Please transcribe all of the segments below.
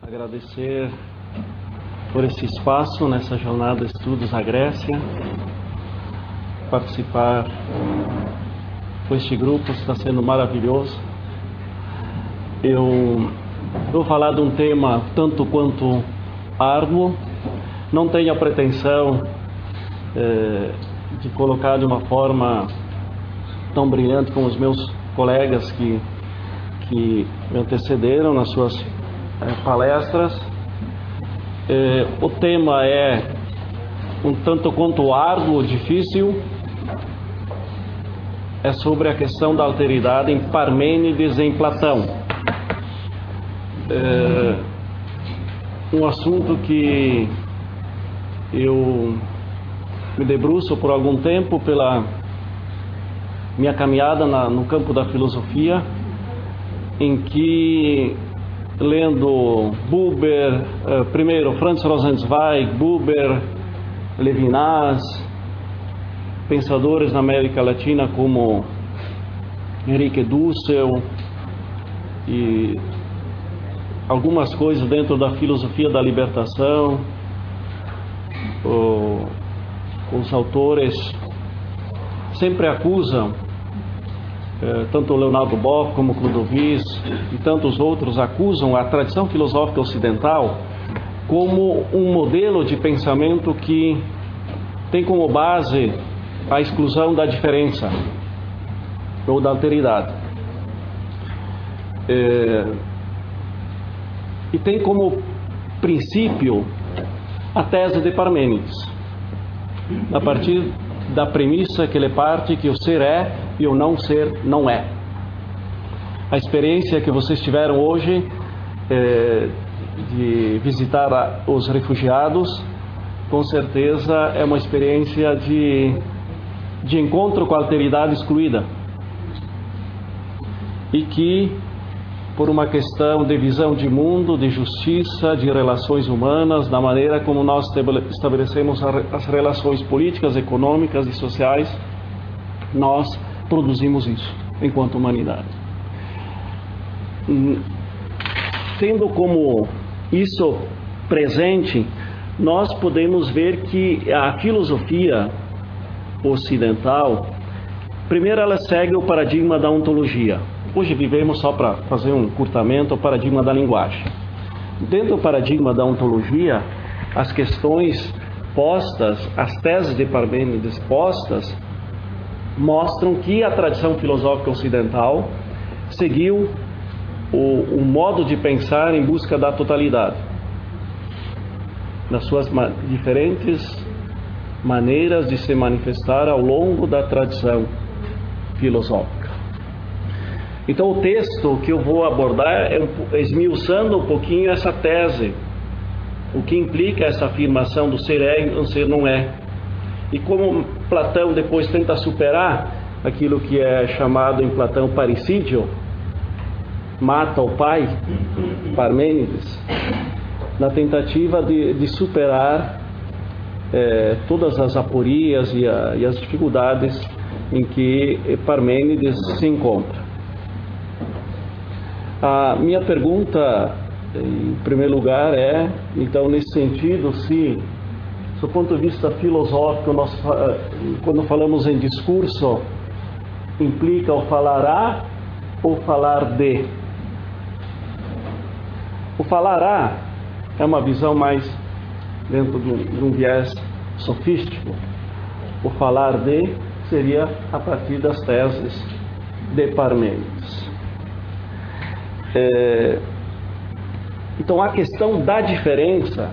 Agradecer por esse espaço nessa jornada de estudos à Grécia, participar com este grupo está sendo maravilhoso. Eu vou falar de um tema tanto quanto árduo, não tenho a pretensão de colocar de uma forma tão brilhante como os meus colegas que me antecederam nas suas palestras. O tema é um tanto quanto árduo, difícil. É sobre a questão da alteridade em Parmênides e em Platão. Um assunto que eu me debruço por algum tempo pela minha caminhada no campo da filosofia, em que, lendo Buber, primeiro Franz Rosenzweig, Buber, Levinas, pensadores na América Latina como Henrique Dussel e algumas coisas dentro da filosofia da libertação, os autores sempre acusam, tanto Leonardo Boff como Clodovis e tantos outros acusam a tradição filosófica ocidental como um modelo de pensamento que tem como base a exclusão da diferença ou da alteridade. E tem como princípio a tese de Parmênides, a partir da premissa que ele parte que o ser é e o não ser não é. A experiência que vocês tiveram hoje de visitar os refugiados, com certeza é uma experiência de encontro com a alteridade excluída, e que, por uma questão de visão de mundo, de justiça, de relações humanas, da maneira como nós estabelecemos as relações políticas, econômicas e sociais, nós produzimos isso enquanto humanidade. Tendo como isso presente, nós podemos ver que a filosofia ocidental, primeiro ela segue o paradigma da ontologia. Hoje vivemos, só para fazer um encurtamento, o paradigma da linguagem. Dentro do paradigma da ontologia, as questões postas, as teses de Parmênides postas, mostram que a tradição filosófica ocidental seguiu o modo de pensar em busca da totalidade, nas suas diferentes maneiras de se manifestar ao longo da tradição filosófica. Então o texto que eu vou abordar é esmiuçando um pouquinho essa tese, o que implica essa afirmação do ser é e do ser não é, e como Platão depois tenta superar aquilo que é chamado em Platão parricídio, mata o pai, Parmênides, na tentativa de superar todas as aporias e as dificuldades em que Parmênides se encontra. A minha pergunta, em primeiro lugar, é, então, nesse sentido, se, do ponto de vista filosófico, nós, quando falamos em discurso, implica o falar a ou falar de? O falar a é uma visão mais dentro de um viés sofístico. O falar de seria a partir das teses de Parmênides. Então a questão da diferença,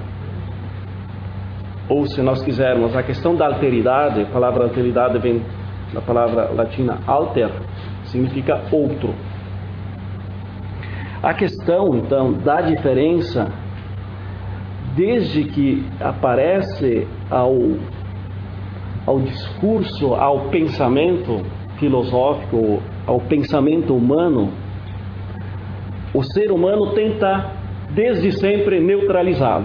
ou se nós quisermos, a questão da alteridade, a palavra alteridade vem da palavra latina alter, significa outro. A questão, então, da diferença, desde que aparece ao discurso, ao pensamento filosófico, ao pensamento humano, o ser humano tenta desde sempre neutralizá-lo.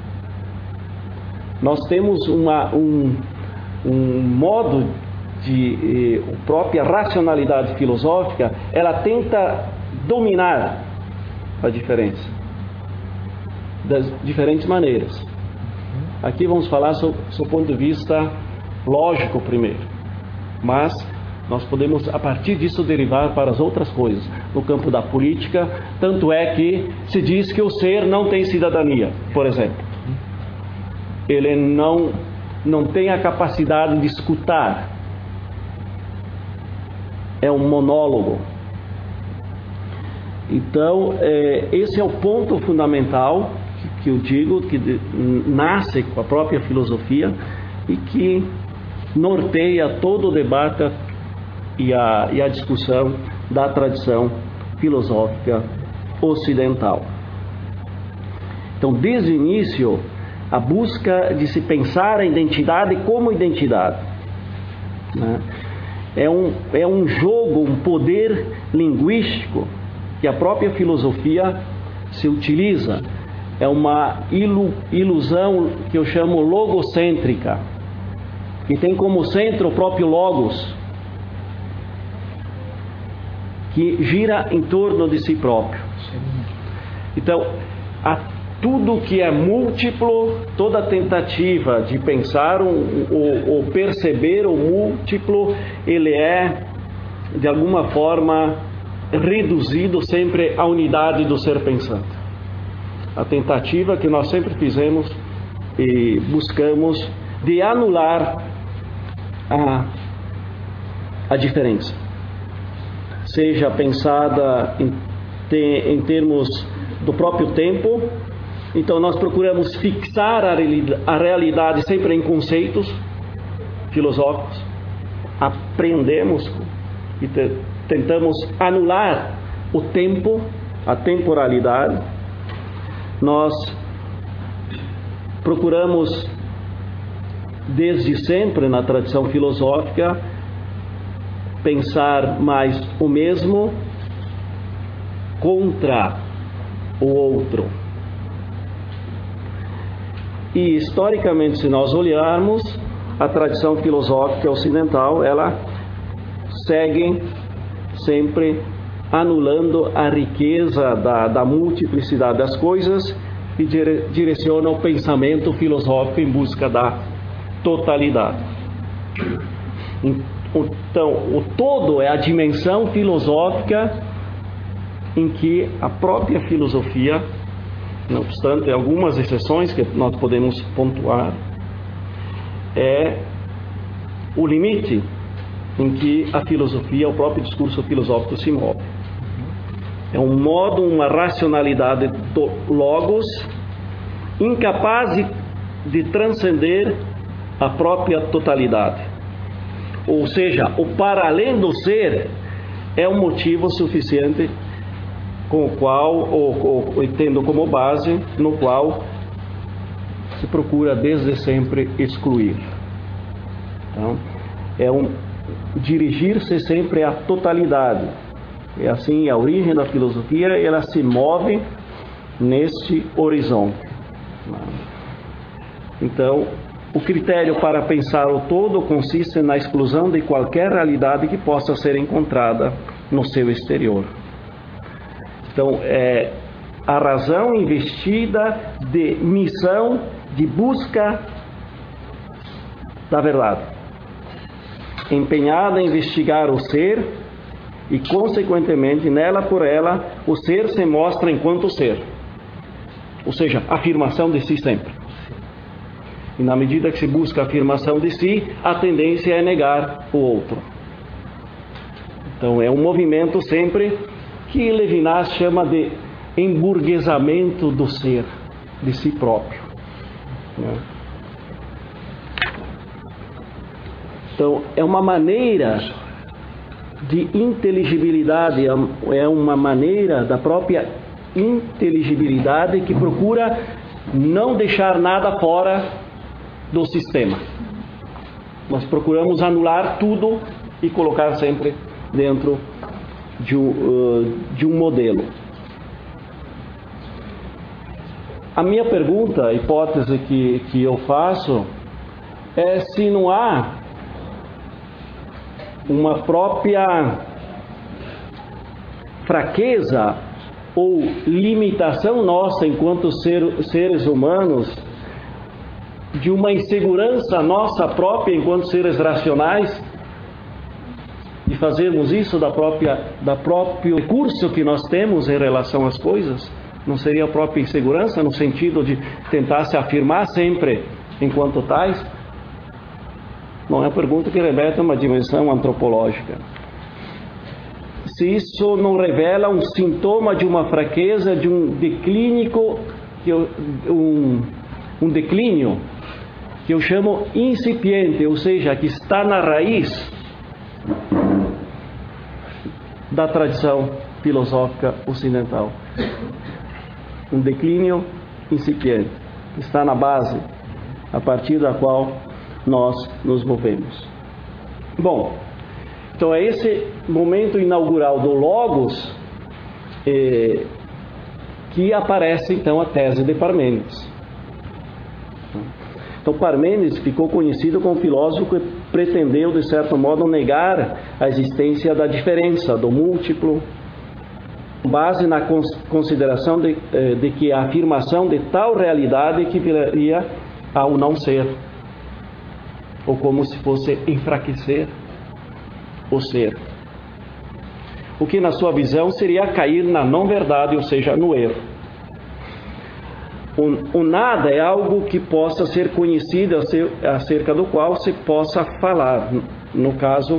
Nós temos um modo de a própria racionalidade filosófica, ela tenta dominar a diferença. das diferentes maneiras. Aqui vamos falar sobre o ponto de vista lógico primeiro, mas nós podemos a partir disso derivar para as outras coisas. No campo da política, tanto é que se diz que o ser não tem cidadania, por exemplo. Ele não tem a capacidade de escutar. É um monólogo. Então, esse é o ponto fundamental que eu digo, que nasce com a própria filosofia e que norteia todo o debate e a discussão da tradição filosófica ocidental. Então, desde o início, a busca de se pensar a identidade como identidade, né? É um jogo, um poder linguístico que a própria filosofia se utiliza. É uma ilusão que eu chamo logocêntrica, que tem como centro o próprio logos, que gira em torno de si próprio. Então, tudo que é múltiplo, toda tentativa de pensar ou perceber o múltiplo, ele é, de alguma forma, reduzido sempre à unidade do ser pensante. A tentativa que nós sempre fizemos e buscamos de anular a diferença, seja pensada em termos do próprio tempo. Então nós procuramos fixar a realidade sempre em conceitos filosóficos, aprendemos e tentamos anular o tempo, a temporalidade. Nós procuramos desde sempre na tradição filosófica pensar mais o mesmo contra o outro. E historicamente, se nós olharmos, a tradição filosófica ocidental, ela segue sempre anulando a riqueza da multiplicidade das coisas e direciona o pensamento filosófico em busca da totalidade. Então, o todo é a dimensão filosófica em que a própria filosofia, não obstante algumas exceções que nós podemos pontuar, é o limite em que a filosofia, o próprio discurso filosófico se move. É um modo, uma racionalidade do logos incapaz de transcender a própria totalidade. Ou seja, o para além do ser é um motivo suficiente com o qual, ou tendo como base, no qual se procura desde sempre excluir. Então, dirigir-se sempre à totalidade. É assim, a origem da filosofia, ela se move neste horizonte. Então, o critério para pensar o todo consiste na exclusão de qualquer realidade que possa ser encontrada no seu exterior. Então, é a razão investida de missão de busca da verdade, empenhada em investigar o ser e, consequentemente, nela por ela, o ser se mostra enquanto ser. Ou seja, afirmação de si sempre. E na medida que se busca a afirmação de si, a tendência é negar o outro. Então, é um movimento sempre que Levinas chama de emburguesamento do ser, de si próprio. Então, é uma maneira de inteligibilidade, é uma maneira da própria inteligibilidade que procura não deixar nada fora do sistema. Nós procuramos anular tudo e colocar sempre dentro de um modelo. A minha pergunta, a hipótese que eu faço é se não há uma própria fraqueza ou limitação nossa enquanto seres humanos, de uma insegurança nossa própria enquanto seres racionais, de fazermos isso da próprio recurso que nós temos em relação às coisas? Não seria a própria insegurança no sentido de tentar se afirmar sempre enquanto tais? Não é uma pergunta que remete a uma dimensão antropológica. Se isso não revela um sintoma de uma fraqueza, de um declínio, um declínio que eu chamo incipiente, ou seja, que está na raiz da tradição filosófica ocidental. Um declínio incipiente, que está na base, a partir da qual nós nos movemos. Bom, então é esse momento inaugural do Logos que aparece então a tese de Parmênides. Então Parmênides ficou conhecido como filósofo que pretendeu, de certo modo, negar a existência da diferença, do múltiplo, com base na consideração de que a afirmação de tal realidade equivaleria ao não ser, ou como se fosse enfraquecer o ser. O que, na sua visão, seria cair na não-verdade, ou seja, no erro. O nada é algo que possa ser conhecido, acerca do qual se possa falar, no caso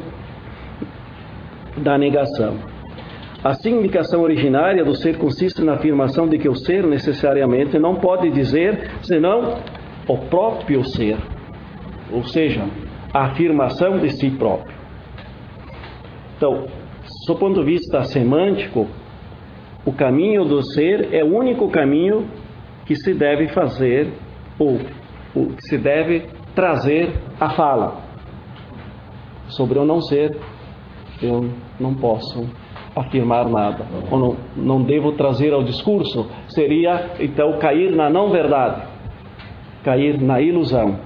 da negação. A significação originária do ser consiste na afirmação de que o ser necessariamente não pode dizer senão o próprio ser, ou seja, a afirmação de si próprio. Então, do ponto de vista semântico, o caminho do ser é o único caminho que se deve fazer, ou que se deve trazer à fala. Sobre o não ser, eu não posso afirmar nada, ou não devo trazer ao discurso. Seria, então, cair na não-verdade, cair na ilusão.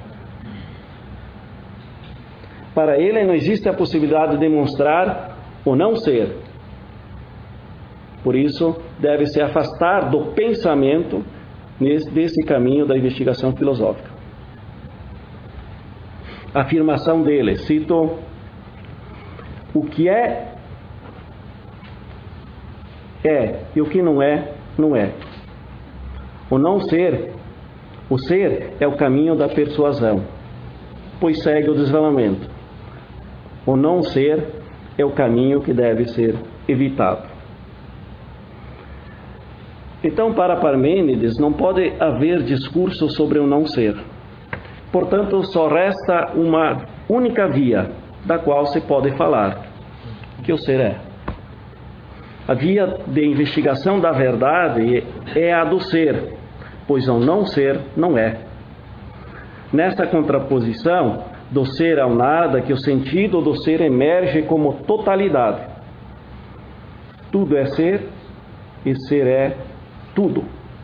Para ele não existe a possibilidade de demonstrar o não ser. Por isso, deve se afastar do pensamento desse caminho da investigação filosófica. A afirmação dele, cito: o que é, e o que não é, não é. O não ser, o ser é o caminho da persuasão, pois segue o desvelamento. O não ser é o caminho que deve ser evitado. Então, para Parmênides, não pode haver discurso sobre o não ser. Portanto, só resta uma única via da qual se pode falar, que o ser é. A via de investigação da verdade é a do ser, pois o não ser não é. Nesta contraposição do ser ao nada, que o sentido do ser emerge como totalidade. Tudo é ser e ser é tudo.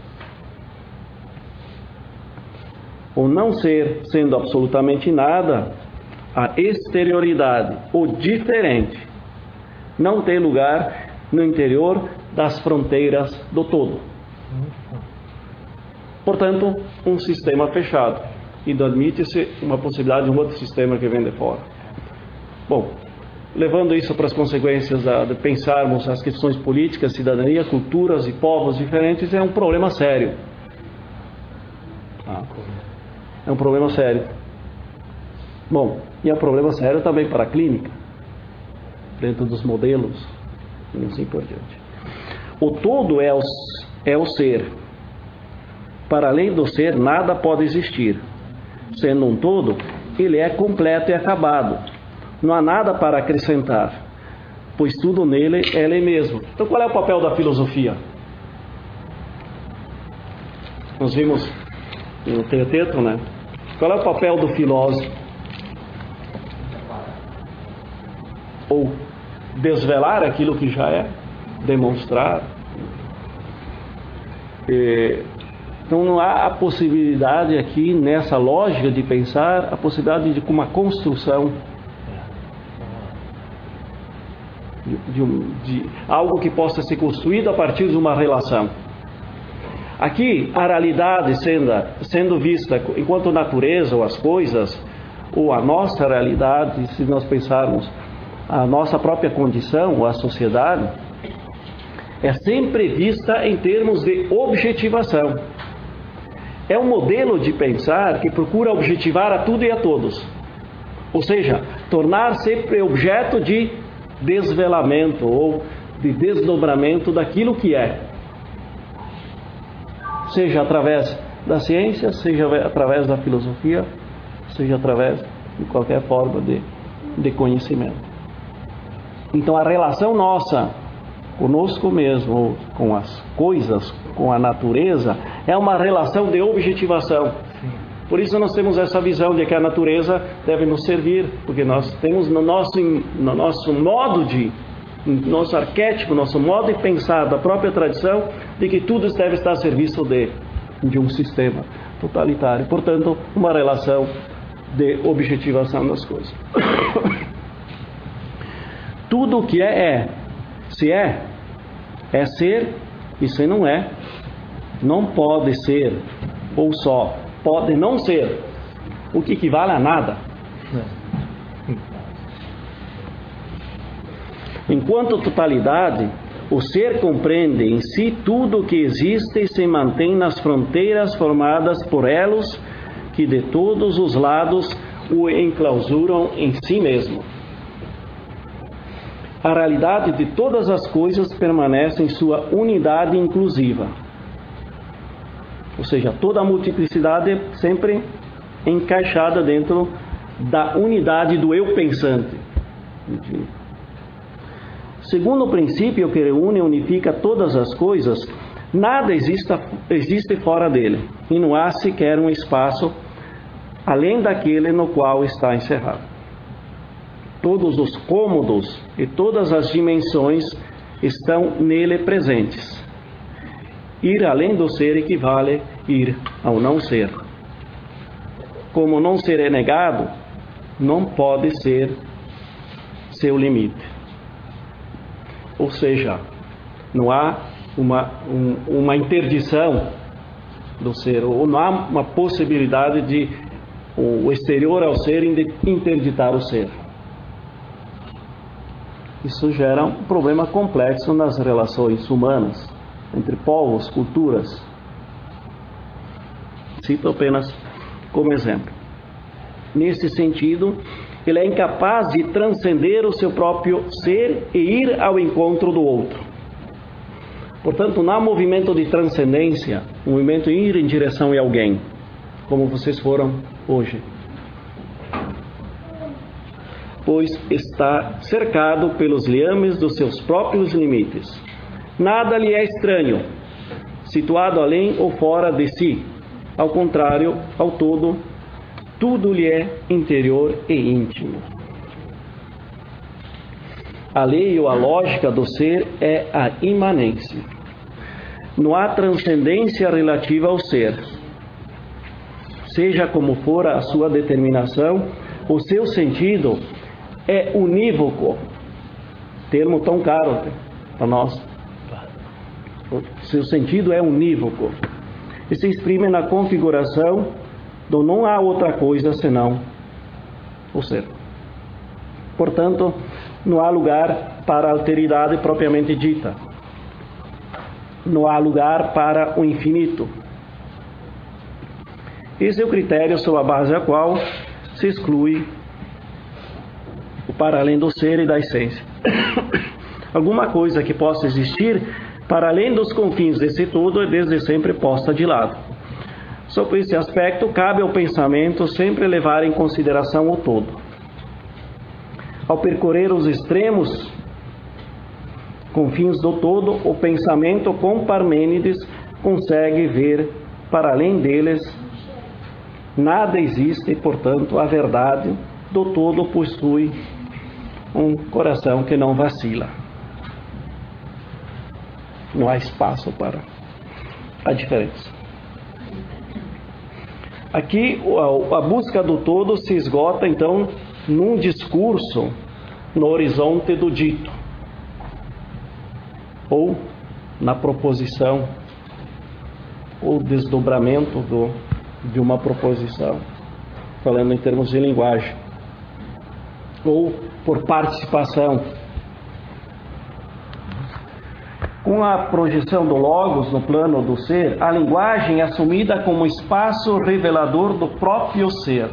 O não ser sendo absolutamente nada, a exterioridade, o diferente, não tem lugar no interior das fronteiras do todo. Portanto, um sistema fechado, e admite-se uma possibilidade de um outro sistema que vem de fora. Bom, levando isso para as consequências de pensarmos as questões políticas, cidadania, culturas e povos diferentes, é um problema sério. É um problema sério. Bom, e é um problema sério também para a clínica, dentro dos modelos, e assim por diante. O todo é o ser. Para além do ser, nada pode existir. Sendo um todo, ele é completo e acabado. Não há nada para acrescentar, pois tudo nele é ele mesmo. Então, qual é o papel da filosofia? Nós vimos no Teoteto, né? Qual é o papel do filósofo? Ou desvelar aquilo que já é, demonstrar. Então não há a possibilidade aqui, nessa lógica de pensar, a possibilidade de uma construção. de algo que possa ser construído a partir de uma relação. Aqui, a realidade sendo vista enquanto natureza ou as coisas, ou a nossa realidade, se nós pensarmos a nossa própria condição ou a sociedade, é sempre vista em termos de objetivação. É um modelo de pensar que procura objetivar a tudo e a todos. Ou seja, tornar sempre objeto de desvelamento ou de desdobramento daquilo que é. Seja através da ciência, seja através da filosofia, seja através de qualquer forma de conhecimento. Então a relação nossa conosco mesmo, com as coisas, com a natureza, é uma relação de objetivação. Por isso nós temos essa visão de que a natureza deve nos servir, porque nós temos no nosso modo nosso arquétipo, nosso modo de pensar da própria tradição, de que tudo deve estar a serviço de um sistema totalitário. Portanto, uma relação de objetivação das coisas. Tudo o que é. Se é ser, e se não é, não pode ser, ou só pode não ser, o que equivale a nada. Enquanto totalidade, o ser compreende em si tudo o que existe e se mantém nas fronteiras formadas por elos que de todos os lados o enclausuram em si mesmo. A realidade de todas as coisas permanece em sua unidade inclusiva. Ou seja, toda a multiplicidade é sempre encaixada dentro da unidade do eu pensante. Segundo o princípio que reúne e unifica todas as coisas, nada existe fora dele, e não há sequer um espaço além daquele no qual está encerrado. Todos os cômodos e todas as dimensões estão nele presentes. Ir além do ser equivale ir ao não ser. Como não ser é negado, não pode ser seu limite. Ou seja, não há uma interdição do ser, ou não há uma possibilidade de o exterior ao ser interditar o ser. Isso gera um problema complexo nas relações humanas, entre povos, culturas. Cito apenas como exemplo. Nesse sentido, ele é incapaz de transcender o seu próprio ser e ir ao encontro do outro. Portanto, não há movimento de transcendência, um movimento de ir em direção a alguém, como vocês foram hoje. Pois está cercado pelos liames dos seus próprios limites. Nada lhe é estranho, situado além ou fora de si. Ao contrário, ao todo, tudo lhe é interior e íntimo. A lei ou a lógica do ser é a imanência. Não há transcendência relativa ao ser. Seja como for a sua determinação, o seu sentido é unívoco. Termo tão caro para nós. O seu sentido é unívoco. E se exprime na configuração do não há outra coisa senão o ser. Portanto, não há lugar para a alteridade propriamente dita. Não há lugar para o infinito. Esse é o critério sobre a base a qual se exclui o para além do ser e da essência. Alguma coisa que possa existir para além dos confins desse todo é desde sempre posta de lado. Sob esse aspecto, cabe ao pensamento sempre levar em consideração o todo. Ao percorrer os extremos confins do todo, o pensamento com Parmênides consegue ver para além deles. Nada existe e, portanto, a verdade do todo possui um coração que não vacila. Não há espaço para a diferença. Aqui, a busca do todo se esgota, então, num discurso no horizonte do dito. ou na proposição, ou desdobramento de uma proposição, falando em termos de linguagem, ou por participação. Com a projeção do logos no plano do ser, a linguagem é assumida como espaço revelador do próprio ser.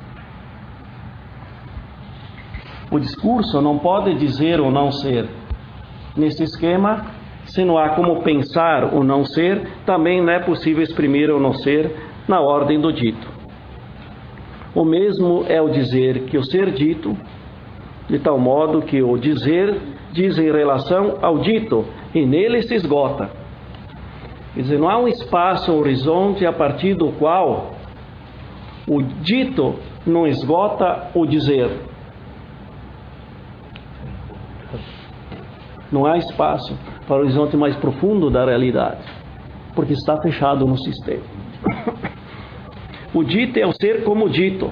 O discurso não pode dizer o não ser. Nesse esquema, se não há como pensar o não ser, também não é possível exprimir o não ser na ordem do dito. O mesmo é o dizer que o ser dito, de tal modo que o dizer diz em relação ao dito, e nele se esgota. Quer dizer, não há um espaço, um horizonte a partir do qual o dito não esgota o dizer. Não há espaço para o horizonte mais profundo da realidade, porque está fechado no sistema. O dito é o ser como dito.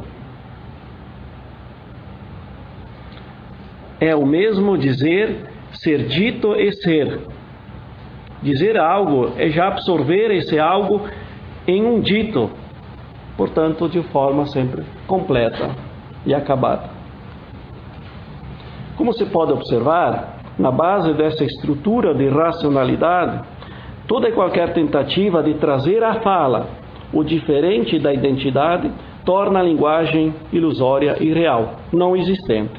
É o mesmo dizer, ser dito e ser. Dizer algo é já absorver esse algo em um dito, portanto, de forma sempre completa e acabada. Como se pode observar, na base dessa estrutura de racionalidade, toda e qualquer tentativa de trazer à fala o diferente da identidade torna a linguagem ilusória e irreal, não existente.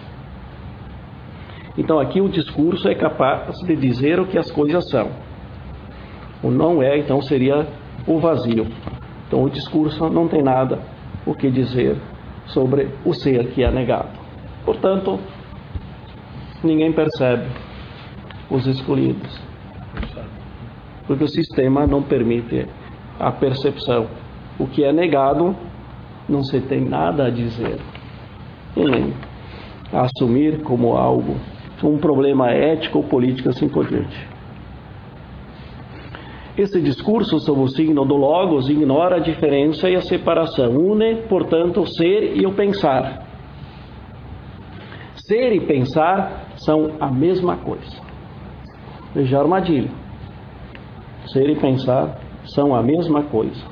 Então aqui o discurso é capaz de dizer o que as coisas são. O não é, então, seria o vazio. Então o discurso não tem nada o que dizer sobre o ser que é negado. Portanto, ninguém percebe os escolhidos, porque o sistema não permite a percepção. O que é negado não se tem nada a dizer, e nem a assumir como algo, um problema ético ou político, assim por diante. Esse discurso sob o signo do logos ignora a diferença e a separação, une, portanto, o ser e o pensar. Ser e pensar são a mesma coisa. Veja a armadilha. Ser e pensar são a mesma coisa.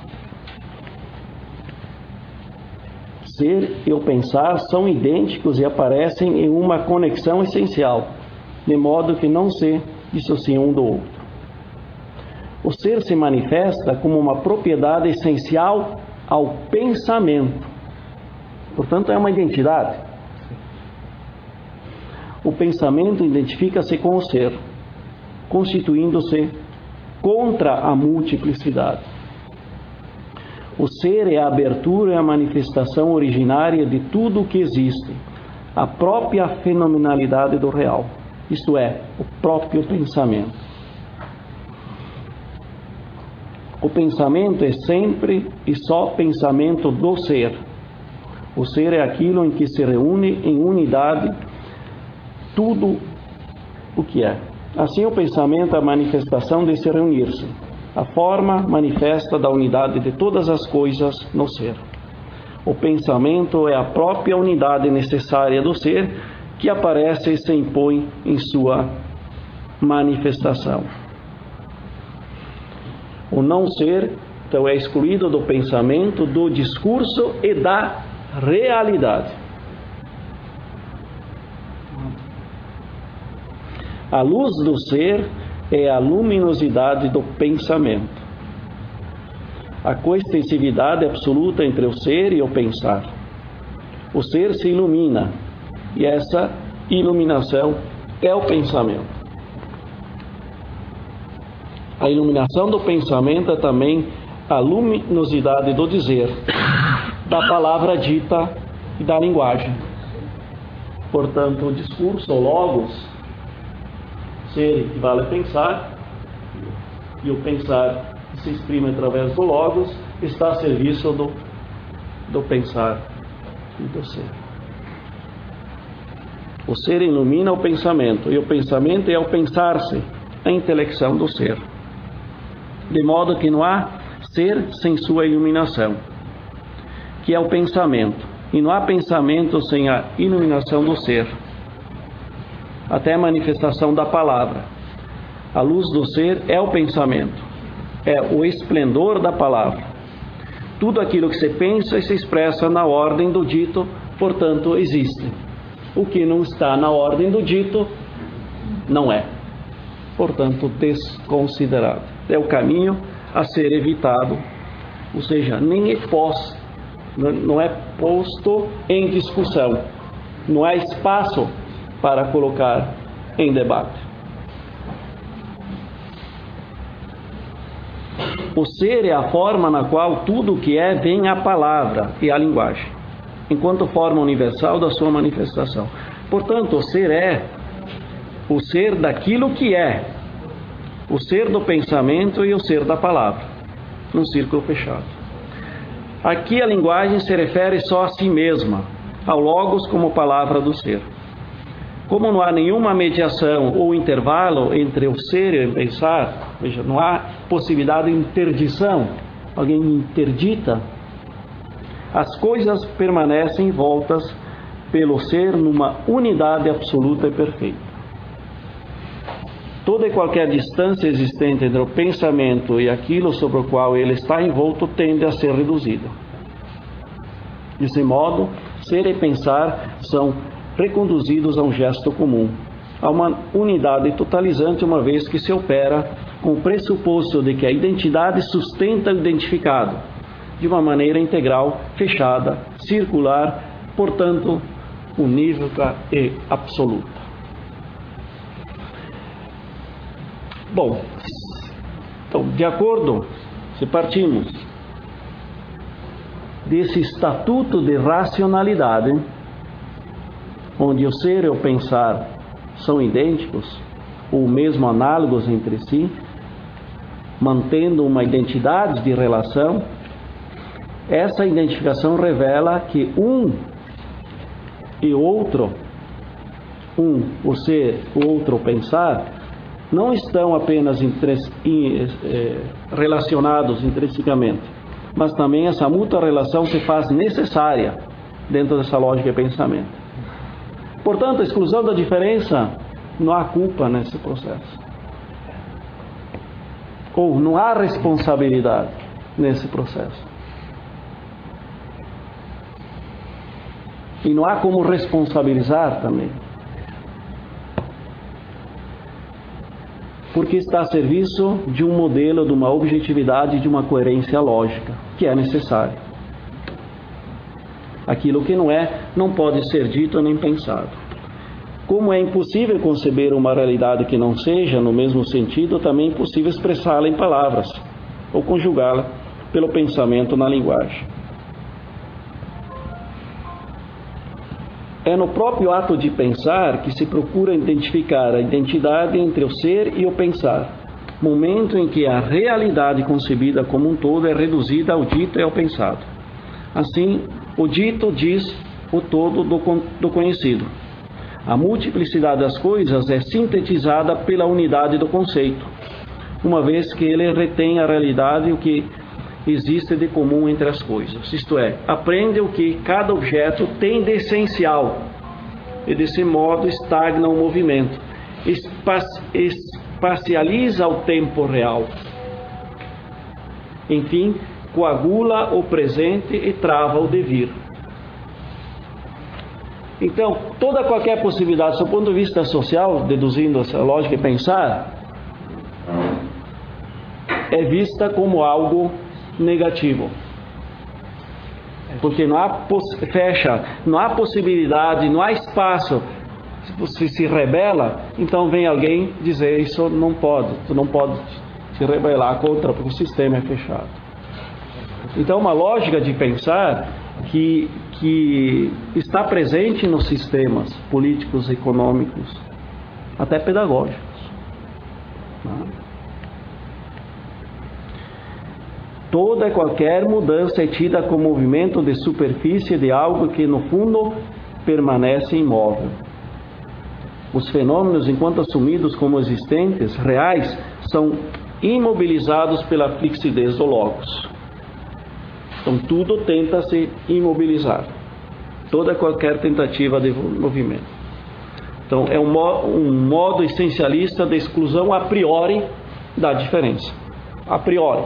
Ser e o pensar são idênticos e aparecem em uma conexão essencial, de modo que não se dissociam um do outro. O ser se manifesta como uma propriedade essencial ao pensamento. Portanto, é uma identidade. O pensamento identifica-se com o ser, constituindo-se contra a multiplicidade. O ser é a abertura e a manifestação originária de tudo o que existe, a própria fenomenalidade do real, isto é, o próprio pensamento. O pensamento é sempre e só pensamento do ser. O ser é aquilo em que se reúne em unidade tudo o que é. Assim, o pensamento é a manifestação de se reunir-se, a forma manifesta da unidade de todas as coisas no ser. O pensamento é a própria unidade necessária do ser que aparece e se impõe em sua manifestação. O não ser, então, é excluído do pensamento, do discurso e da realidade. A luz do ser é a luminosidade do pensamento. A coextensividade absoluta entre o ser e o pensar. O ser se ilumina, e essa iluminação é o pensamento. A iluminação do pensamento é também a luminosidade do dizer, da palavra dita e da linguagem. Portanto, o discurso, o logos, ser equivale a pensar, e o pensar que se exprime através do logos está a serviço do pensar e do ser. O ser ilumina o pensamento, e o pensamento é o pensar-se, a intelecção do ser. De modo que não há ser sem sua iluminação, que é o pensamento, e não há pensamento sem a iluminação do ser. Até a manifestação da palavra. A luz do ser é o pensamento, é o esplendor da palavra. Tudo aquilo que se pensa e se expressa na ordem do dito, portanto, existe. O que não está na ordem do dito, não é. Portanto, desconsiderado. É o caminho a ser evitado, ou seja, nem é posto, não é posto em discussão. Não há espaço para colocar em debate. O ser é a forma na qual tudo o que é vem à palavra e à linguagem, enquanto forma universal da sua manifestação. Portanto, o ser é o ser daquilo que é, o ser do pensamento e o ser da palavra, num círculo fechado. Aqui a linguagem se refere só a si mesma, ao logos como palavra do ser. Como não há nenhuma mediação ou intervalo entre o ser e o pensar, veja, não há possibilidade de interdição, alguém interdita, as coisas permanecem voltas pelo ser numa unidade absoluta e perfeita. Toda e qualquer distância existente entre o pensamento e aquilo sobre o qual ele está envolto tende a ser reduzida. Desse modo, ser e pensar são reconduzidos a um gesto comum, a uma unidade totalizante, uma vez que se opera com o pressuposto de que a identidade sustenta o identificado, de uma maneira integral, fechada, circular, portanto, unívoca e absoluta. Bom, então, de acordo, se partimos desse estatuto de racionalidade, onde o ser e o pensar são idênticos, ou mesmo análogos entre si, mantendo uma identidade de relação, essa identificação revela que um e outro, o ser, o outro, o pensar, não estão apenas relacionados intrinsecamente, mas também essa mútua relação se faz necessária dentro dessa lógica de pensamento. Portanto, a exclusão da diferença, não há culpa nesse processo. Ou não há responsabilidade nesse processo. E não há como responsabilizar também. Porque está a serviço de um modelo, de uma objetividade, de uma coerência lógica, que é necessário. Aquilo que não é, não pode ser dito nem pensado. Como é impossível conceber uma realidade que não seja, no mesmo sentido, também é impossível expressá-la em palavras, ou conjugá-la pelo pensamento na linguagem. É no próprio ato de pensar que se procura identificar a identidade entre o ser e o pensar, momento em que a realidade concebida como um todo é reduzida ao dito e ao pensado. Assim, o dito diz o todo do conhecido. A multiplicidade das coisas é sintetizada pela unidade do conceito, uma vez que ele retém a realidade e o que existe de comum entre as coisas. Isto é, aprende o que cada objeto tem de essencial e desse modo estagna o movimento, espacializa o tempo real. Enfim, coagula o presente e trava o devir. Então, qualquer possibilidade, do ponto de vista social, deduzindo essa lógica de pensar, é vista como algo negativo. Porque não há não há possibilidade, não há espaço. Se você se rebela, então vem alguém dizer, isso não pode, tu não pode se rebelar contra, porque o sistema é fechado. Então, uma lógica de pensar que está presente nos sistemas políticos, econômicos, até pedagógicos. Toda e qualquer mudança é tida como movimento de superfície de algo que, no fundo, permanece imóvel. Os fenômenos, enquanto assumidos como existentes, reais, são imobilizados pela fixidez do logos. Então, tudo tenta se imobilizar. Toda qualquer tentativa de movimento. Então, é um modo essencialista de exclusão a priori da diferença. A priori.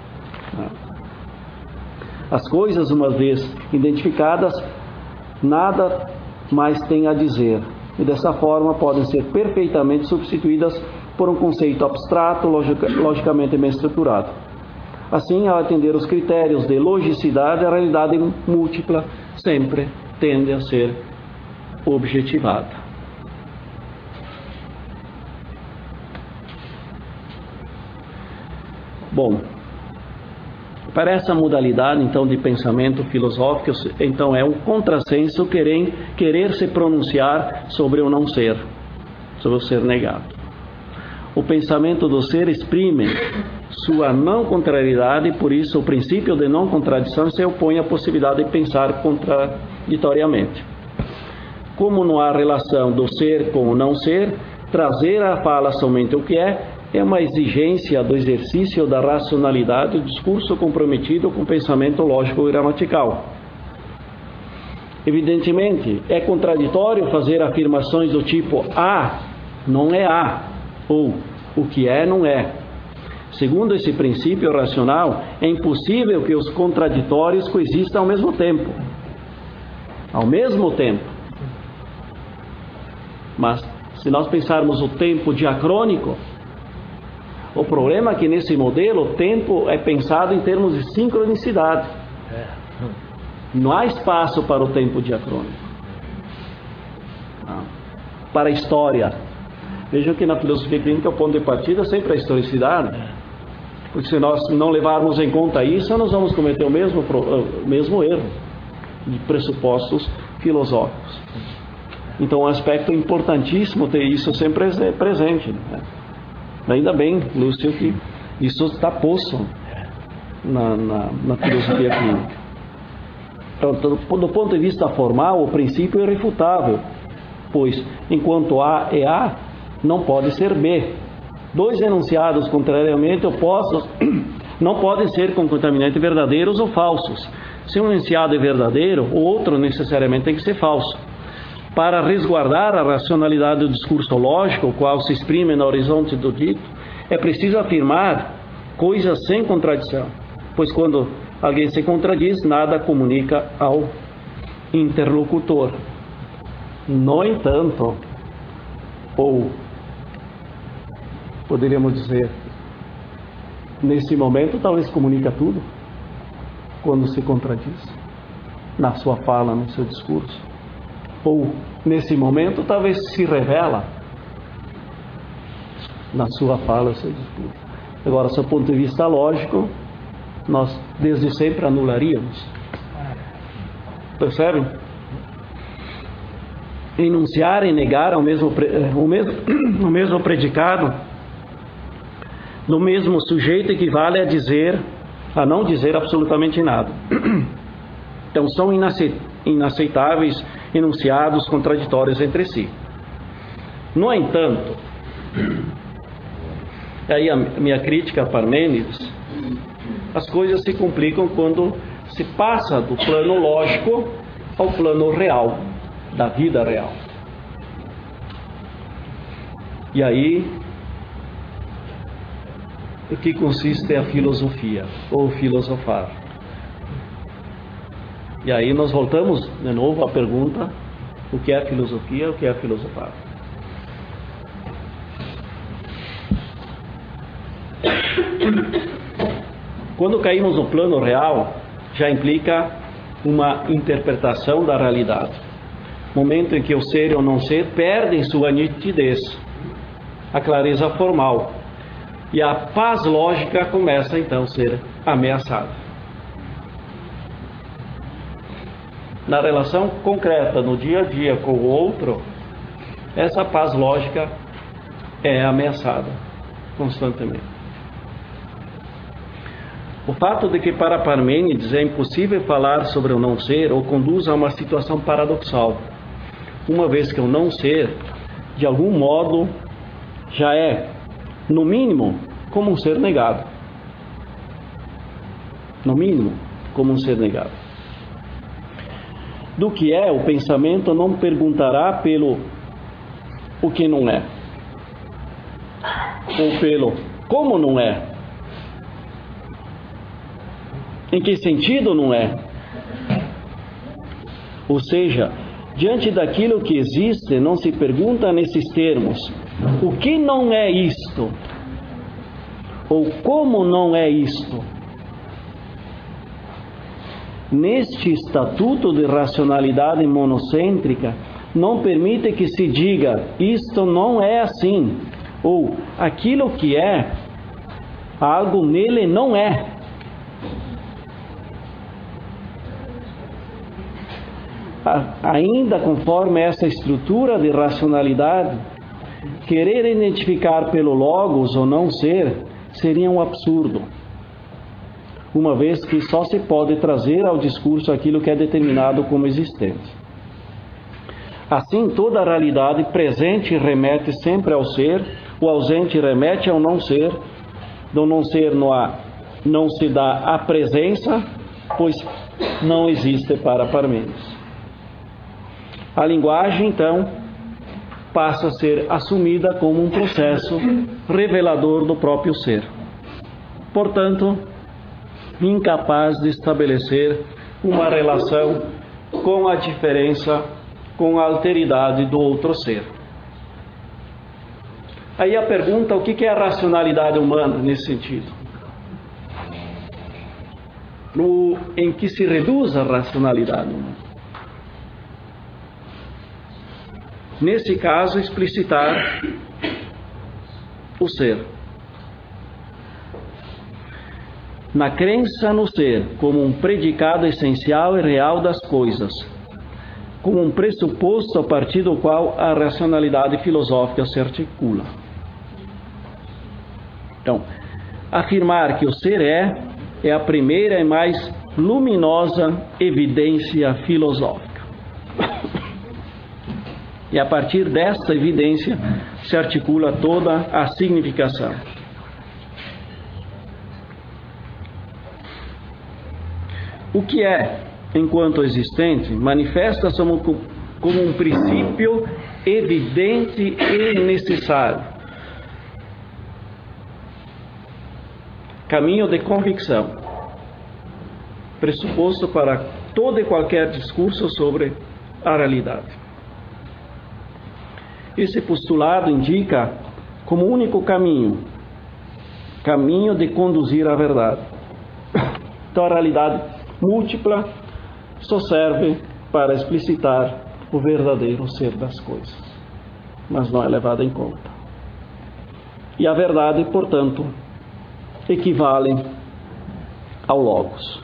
As coisas, uma vez identificadas, nada mais têm a dizer. E dessa forma podem ser perfeitamente substituídas por um conceito abstrato, logicamente bem estruturado. Assim, ao atender os critérios de logicidade, a realidade múltipla sempre tende a ser objetivada. Bom, para essa modalidade, então, de pensamento filosófico, então é um contrassenso querer se pronunciar sobre o não ser, sobre o ser negado. O pensamento do ser exprime sua não contrariedade, e por isso o princípio de não contradição se opõe à possibilidade de pensar contraditoriamente. Como não há relação do ser com o não ser, trazer à fala somente o que é uma exigência do exercício da racionalidade, do discurso comprometido com o pensamento lógico e gramatical. Evidentemente, é contraditório fazer afirmações do tipo A não é A, ou o que é não é. Segundo esse princípio racional, é impossível que os contraditórios coexistam ao mesmo tempo. Ao mesmo tempo. Mas, se nós pensarmos o tempo diacrônico, o problema é que nesse modelo o tempo é pensado em termos de sincronicidade. Não há espaço para o tempo diacrônico. Para a história. Vejam que na filosofia clínica o ponto de partida sempre é a historicidade. Porque se nós não levarmos em conta isso, nós vamos cometer o mesmo erro de pressupostos filosóficos. Então é um aspecto importantíssimo ter isso sempre presente, né? Ainda bem, Lúcio, que isso está posto na filosofia clínica. Então, do ponto de vista formal, o princípio é irrefutável, pois, enquanto A é A, não pode ser B. Dois enunciados contrariamente opostos não podem ser concomitantemente verdadeiros ou falsos. Se um enunciado é verdadeiro, o outro necessariamente tem que ser falso. Para resguardar a racionalidade do discurso lógico, o qual se exprime no horizonte do dito, é preciso afirmar coisas sem contradição, pois quando alguém se contradiz, nada comunica ao interlocutor. No entanto, ou poderíamos dizer, nesse momento talvez comunica tudo, quando se contradiz, na sua fala, no seu discurso. Ou, nesse momento, talvez se revela na sua fala, seu discurso. Agora, do ponto de vista lógico, nós desde sempre anularíamos. Percebem? Enunciar e negar o mesmo predicado no mesmo sujeito equivale a não dizer absolutamente nada. Então, são inaceitáveis enunciados contraditórios entre si. No entanto, aí a minha crítica a Parmênides, as coisas se complicam quando se passa do plano lógico ao plano real, da vida real. E aí, o que consiste a filosofia, ou filosofar? E aí nós voltamos de novo à pergunta: o que é filosofia, o que é filosofar? Quando caímos no plano real, já implica uma interpretação da realidade. Momento em que o ser e o não ser perdem sua nitidez, a clareza formal, e a paz lógica começa então a ser ameaçada. Na relação concreta, no dia a dia com o outro, essa paz lógica é ameaçada constantemente. O fato de que para Parmênides é impossível falar sobre o não ser o conduz a uma situação paradoxal, uma vez que o não ser, de algum modo, já é, no mínimo, como um ser negado. No mínimo, como um ser negado. Do que é, o pensamento não perguntará pelo o que não é, ou pelo como não é, em que sentido não é. Ou seja, diante daquilo que existe, não se pergunta nesses termos, o que não é isto? Ou como não é isto? Neste estatuto de racionalidade monocêntrica, não permite que se diga, isto não é assim, ou aquilo que é, algo nele não é. Ainda conforme essa estrutura de racionalidade, querer identificar pelo logos ou não ser seria um absurdo, uma vez que só se pode trazer ao discurso aquilo que é determinado como existente. Assim, toda a realidade presente remete sempre ao ser, o ausente remete ao não ser, do não ser não se dá a presença, pois não existe para Parmênides. A linguagem, então, passa a ser assumida como um processo revelador do próprio ser. Portanto, incapaz de estabelecer uma relação com a diferença, com a alteridade do outro ser. Aí a pergunta, o que é a racionalidade humana nesse sentido? Em que se reduz a racionalidade humana? Nesse caso, explicitar o ser. Na crença no ser como um predicado essencial e real das coisas, como um pressuposto a partir do qual a racionalidade filosófica se articula. Então, afirmar que o ser é a primeira e mais luminosa evidência filosófica. E a partir dessa evidência se articula toda a significação. O que é, enquanto existente, manifesta-se como um princípio evidente e necessário. Caminho de convicção, pressuposto para todo e qualquer discurso sobre a realidade. Esse postulado indica como único caminho de conduzir à verdade. Então a realidade múltipla só serve para explicitar o verdadeiro ser das coisas, mas não é levada em conta. E a verdade, portanto, equivale ao Logos.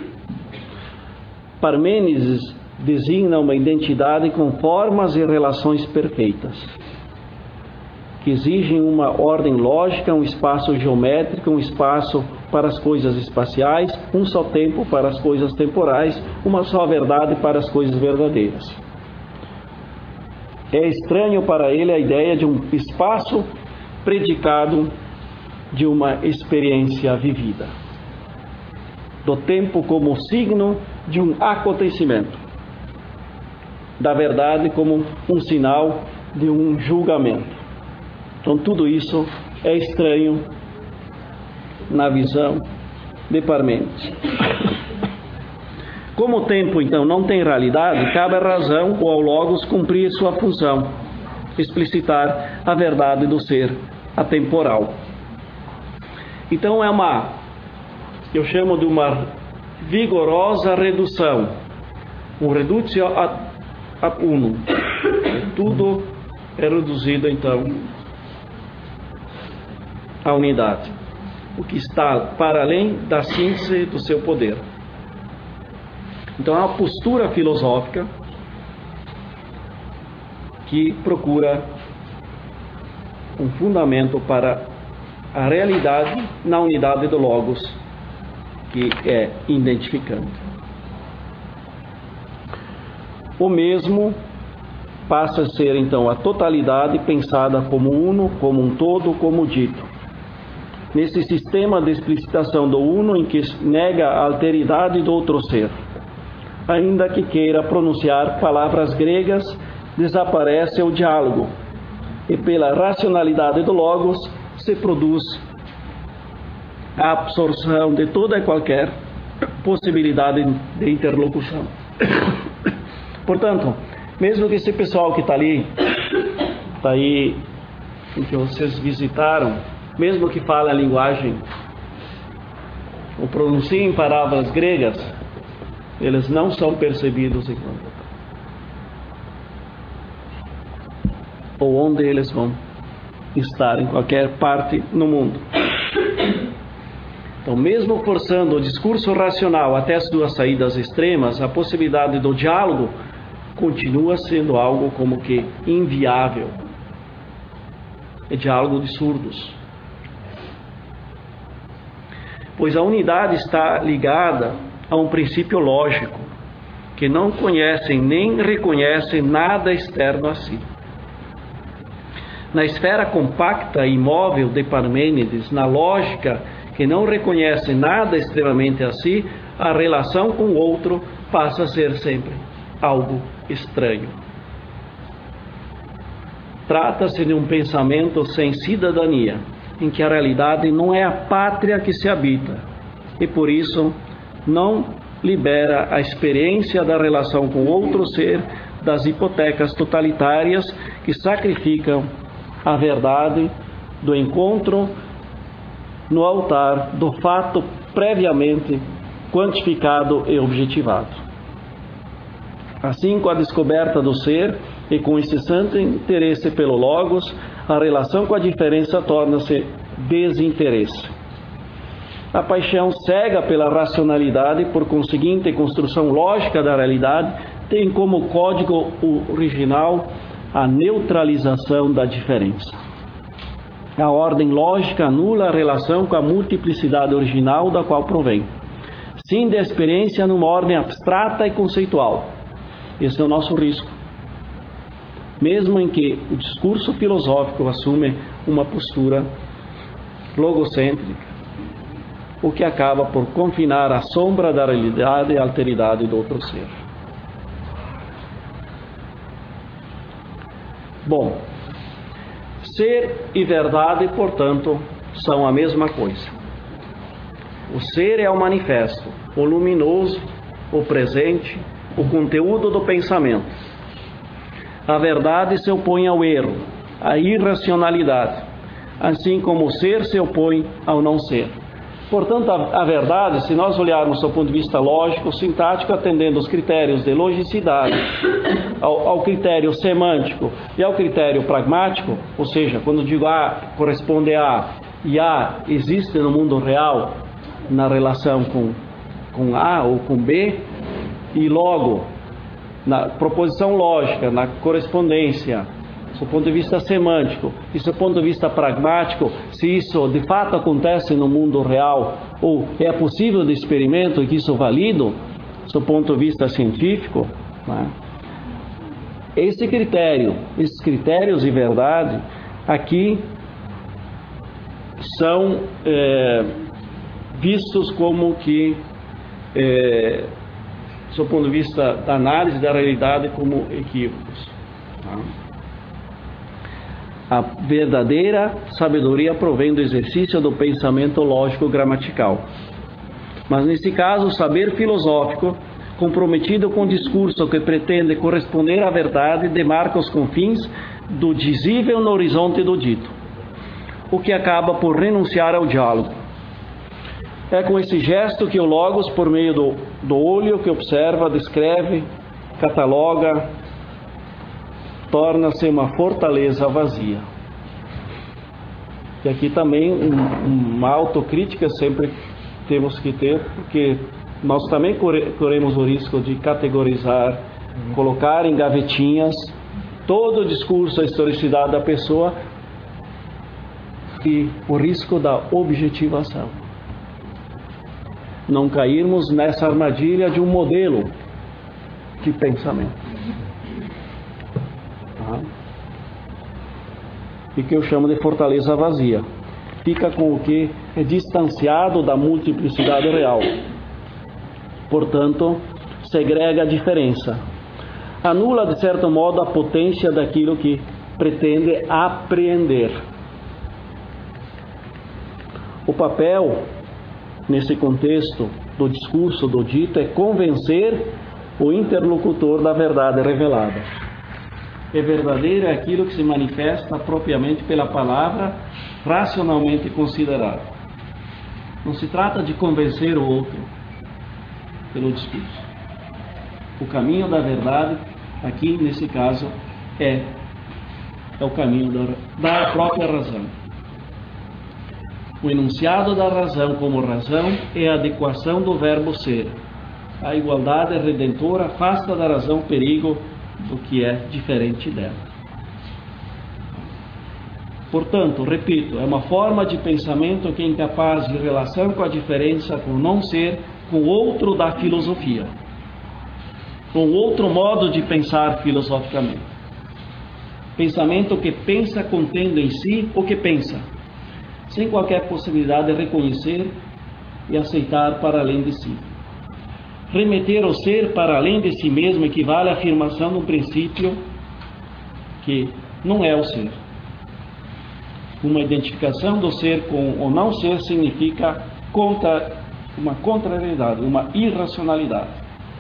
Parmênides designa uma identidade com formas e relações perfeitas, que exigem uma ordem lógica, um espaço geométrico, um espaço para as coisas espaciais, um só tempo para as coisas temporais, uma só verdade para as coisas verdadeiras. É estranho para ele a ideia de um espaço predicado de uma experiência vivida, do tempo como signo de um acontecimento, da verdade como um sinal de um julgamento. Então tudo isso é estranho na visão de Parmênides. Como o tempo, então, não tem realidade, cabe à razão ou ao Logos cumprir sua função, explicitar a verdade do ser atemporal. Então eu chamo de uma vigorosa redução, um redutio ad unum. Tudo é reduzido, então, à unidade, o que está para além da síntese do seu poder. Então, é uma postura filosófica que procura um fundamento para a realidade na unidade do Logos, que é identificante. O mesmo passa a ser, então, a totalidade pensada como uno, como um todo, como dito. Nesse sistema de explicitação do uno em que nega a alteridade do outro ser, ainda que queira pronunciar palavras gregas, desaparece o diálogo, e pela racionalidade do Logos se produz a absorção de toda e qualquer possibilidade de interlocução. Portanto, mesmo que esse pessoal que está aí, que vocês visitaram, mesmo que fale a linguagem, ou pronunciem palavras gregas, eles não são percebidos enquanto ou onde eles vão estar em qualquer parte no mundo. Então, mesmo forçando o discurso racional até as suas saídas extremas, a possibilidade do diálogo continua sendo algo como que inviável. É diálogo de surdos. Pois a unidade está ligada a um princípio lógico, que não conhecem nem reconhecem nada externo a si. Na esfera compacta e imóvel de Parmênides, na lógica que não reconhece nada extremamente a si, a relação com o outro passa a ser sempre algo estranho. Trata-se de um pensamento sem cidadania, em que a realidade não é a pátria que se habita, e por isso não libera a experiência da relação com outro ser das hipotecas totalitárias que sacrificam a verdade do encontro no altar do fato previamente quantificado e objetivado. Assim, com a descoberta do ser e com o incessante interesse pelo Logos, a relação com a diferença torna-se desinteresse. A paixão cega pela racionalidade, por conseguinte, construção lógica da realidade, tem como código original a neutralização da diferença. A ordem lógica anula a relação com a multiplicidade original da qual provém. Sim, da experiência numa ordem abstrata e conceitual. Esse é o nosso risco. Mesmo em que o discurso filosófico assume uma postura logocêntrica, o que acaba por confinar a sombra da realidade e a alteridade do outro ser. Bom, ser e verdade, portanto, são a mesma coisa. O ser é o manifesto, o luminoso, o presente, o conteúdo do pensamento. A verdade se opõe ao erro, à irracionalidade, assim como o ser se opõe ao não ser. Portanto, a verdade, se nós olharmos do ponto de vista lógico, sintático, atendendo aos critérios de logicidade, ao critério semântico e ao critério pragmático, ou seja, quando digo A corresponde a A e A existe no mundo real na relação com A ou com B, e logo, na proposição lógica, na correspondência, do ponto de vista semântico e do ponto de vista pragmático, se isso de fato acontece no mundo real ou é possível de experimento e que isso é válido do ponto de vista científico, né? Esses critérios de verdade aqui são vistos como que do ponto de vista da análise da realidade como equívocos, tá? A verdadeira sabedoria provém do exercício do pensamento lógico-gramatical. Mas nesse caso, o saber filosófico, comprometido com o discurso que pretende corresponder à verdade, demarca os confins do dizível no horizonte do dito, o que acaba por renunciar ao diálogo. É com esse gesto que o Logos, por meio do olho que observa, descreve, cataloga, torna-se uma fortaleza vazia. E aqui também uma autocrítica sempre temos que ter, porque nós também corremos o risco de categorizar, colocar em gavetinhas todo o discurso, a historicidade da pessoa e o risco da objetivação. Não cairmos nessa armadilha de um modelo de pensamento. E que eu chamo de fortaleza vazia. Fica com o que é distanciado da multiplicidade real. Portanto, segrega a diferença. Anula, de certo modo, a potência daquilo que pretende apreender. O papel, nesse contexto do discurso, do dito, é convencer o interlocutor da verdade revelada. É verdadeiro é aquilo que se manifesta propriamente pela palavra racionalmente considerada. Não se trata de convencer o outro pelo discurso. O caminho da verdade, aqui nesse caso, é o caminho da própria razão. O enunciado da razão como razão é a adequação do verbo ser. A igualdade redentora afasta da razão o perigo do que é diferente dela. Portanto, repito, é uma forma de pensamento que é incapaz de relação com a diferença, com o não ser, com o outro da filosofia, com outro modo de pensar filosoficamente. Pensamento que pensa contendo em si o que pensa, sem qualquer possibilidade de reconhecer e aceitar para além de si. Remeter o ser para além de si mesmo equivale à afirmação de um princípio que não é o ser. Uma identificação do ser com o não ser significa uma contrariedade, uma irracionalidade.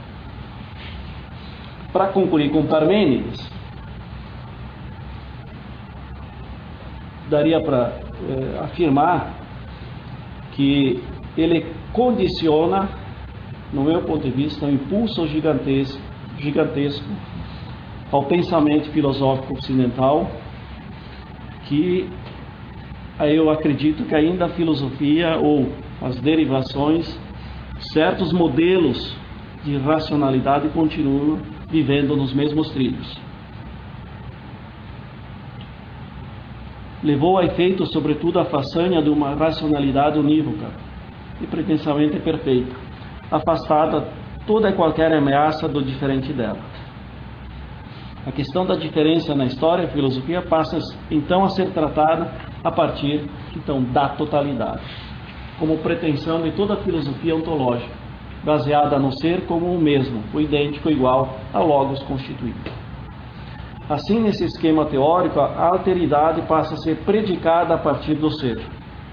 Para concluir com Parmênides, daria para afirmar que ele condiciona, no meu ponto de vista, um impulso gigantesco ao pensamento filosófico ocidental, que eu acredito que ainda a filosofia ou as derivações, certos modelos de racionalidade continuam vivendo nos mesmos trilhos. Levou a efeito, sobretudo, a façanha de uma racionalidade unívoca e pretensamente perfeita, afastada toda e qualquer ameaça do diferente dela. A questão da diferença na história e filosofia passa então a ser tratada a partir então da totalidade, como pretensão de toda a filosofia ontológica, baseada no ser como o mesmo, o idêntico, o igual a logos constituído. Assim, nesse esquema teórico, a alteridade passa a ser predicada a partir do ser.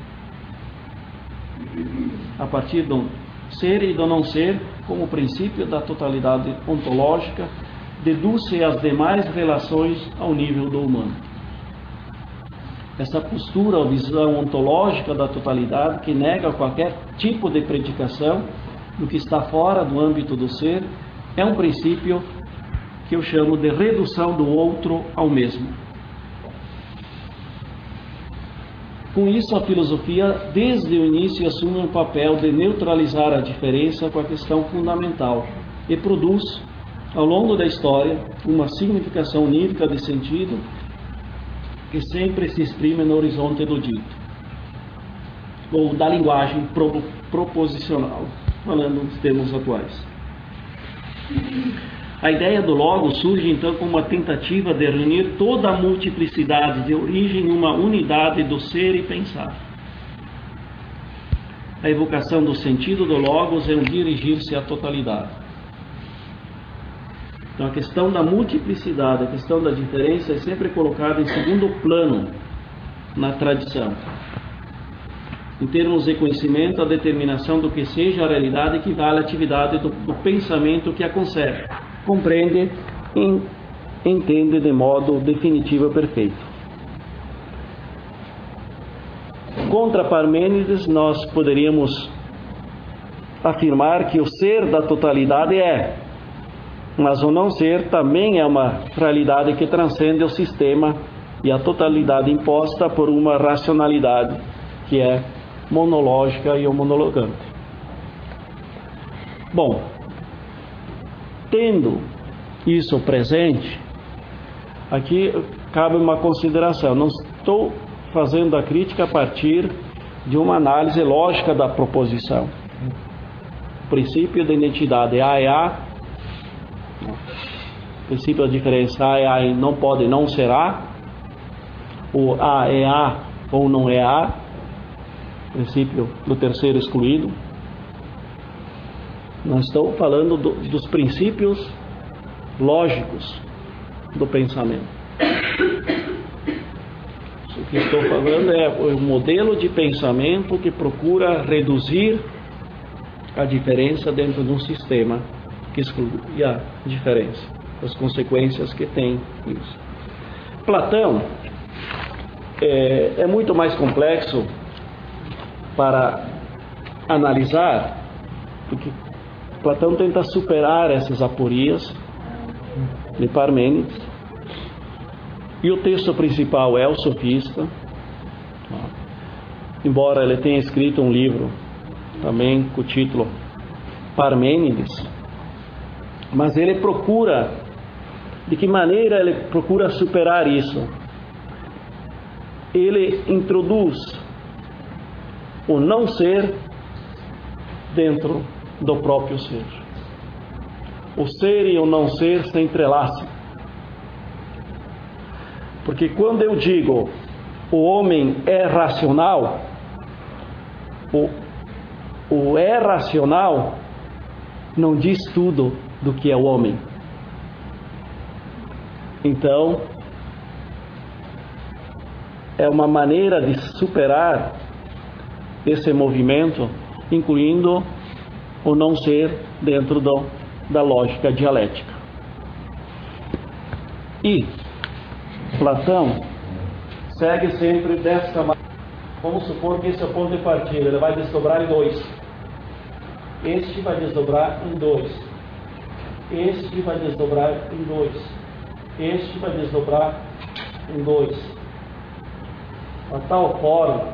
A partir do ser e do não ser, como princípio da totalidade ontológica, deduz-se as demais relações ao nível do humano. Essa postura ou visão ontológica da totalidade, que nega qualquer tipo de predicação do que está fora do âmbito do ser, é um princípio que eu chamo de redução do outro ao mesmo. Com isso, a filosofia, desde o início, assume um papel de neutralizar a diferença com a questão fundamental e produz, ao longo da história, uma significação unívoca de sentido que sempre se exprime no horizonte do dito, ou da linguagem proposicional, falando nos termos atuais. A ideia do Logos surge então como uma tentativa de reunir toda a multiplicidade de origem em uma unidade do ser e pensar. A evocação do sentido do Logos é um dirigir-se à totalidade. Então a questão da multiplicidade, a questão da diferença é sempre colocada em segundo plano na tradição. Em termos de conhecimento, a determinação do que seja a realidade equivale à atividade do pensamento que a concebe, compreende e entende de modo definitivo e perfeito. Contra Parmênides, nós poderíamos afirmar que o ser da totalidade é, mas o não ser também é uma realidade que transcende o sistema e a totalidade imposta por uma racionalidade que é monológica e monologante. Bom, tendo isso presente, aqui cabe uma consideração. Não estou fazendo a crítica a partir de uma análise lógica da proposição. O princípio da identidade A é A, o princípio da diferença A é A e não pode não ser A, o A é A ou não é A, princípio do terceiro excluído. Não estou falando dos princípios lógicos do pensamento. que estou falando é o modelo de pensamento que procura reduzir a diferença dentro de um sistema que exclui a diferença, as consequências que tem isso. Platão é muito mais complexo para analisar, porque Platão tenta superar essas aporias de Parmênides, e o texto principal é o Sofista, embora ele tenha escrito um livro também com o título Parmênides, mas ele procura, de que maneira ele procura superar isso? Ele introduz o não ser dentro do próprio ser. O ser e o não ser se entrelaçam. Porque quando eu digo o homem é racional, o é racional não diz tudo do que é o homem. Então, é uma maneira de superar esse movimento, incluindo o não ser dentro da lógica dialética. E Platão segue sempre desta maneira. Vamos supor que esse é o ponto de partida, ele vai desdobrar em dois. Este vai desdobrar em dois. Este vai desdobrar em dois. Este vai desdobrar em dois. A tal forma